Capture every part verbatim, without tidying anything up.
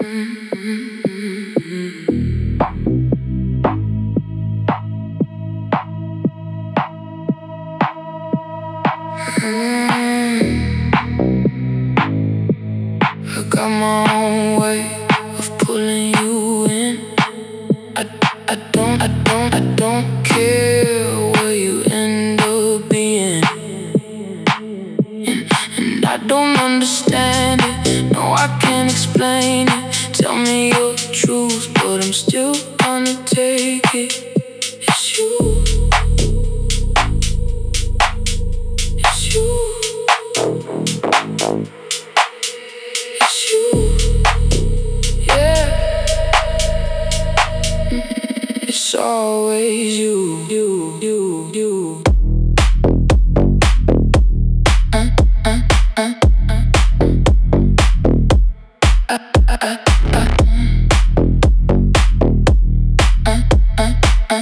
I got my own way of pulling you in. I, I don't, I don't, I don't care where you end up being. And, and I don't understand it, no, I can't explain it. Tell me your truth, but I'm still gonna take it. It's you. It's you. It's you. Yeah. It's always you, you, you, you. Uh, uh, uh, uh. Uh, uh, uh, uh. Uh, uh, uh.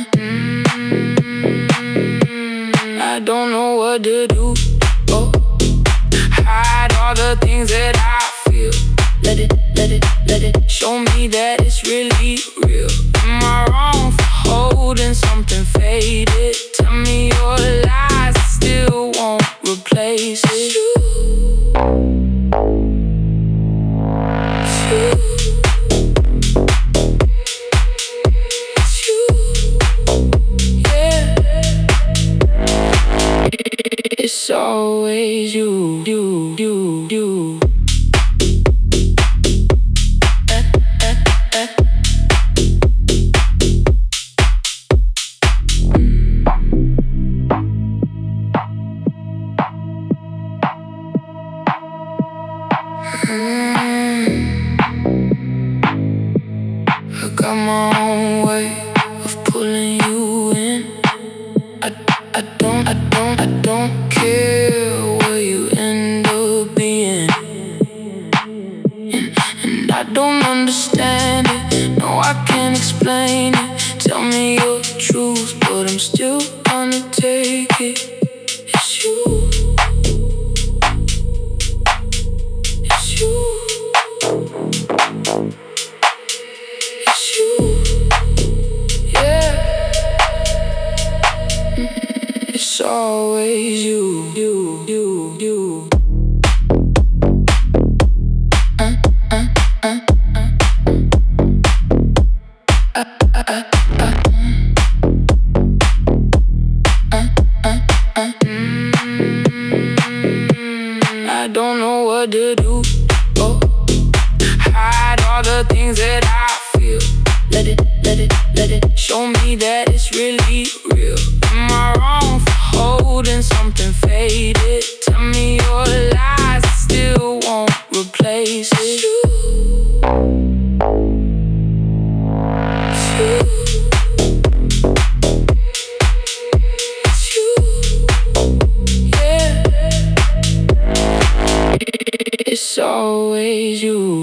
I don't know what to do. Oh, hide all the things that I feel. Let it, let it, let it show me that it's really real. Am I wrong for holding something faded? Tell me your lies, I still won't replace it. It's you. It's you. It's you. Yeah. It's always you, you, you, you. I got my own way of pulling you in. I, I don't, I don't, I don't care where you end up being. And, and I don't understand it, no, I can't explain it. Tell me your truth, but I'm still gonna take it. It's you. It's you. It's you. Yeah. It's always you, you, you, you. Uh, uh, uh, uh. Uh, uh, uh, uh. Uh, uh, uh. I don't know what to do. Oh, hide all the things that I feel. Let it, let it, let it show me that it's really real. Am I wrong for holding something faded? Tell me your lies, I still won't replace it. It's you. It's you. It's you. Yeah. It's always you.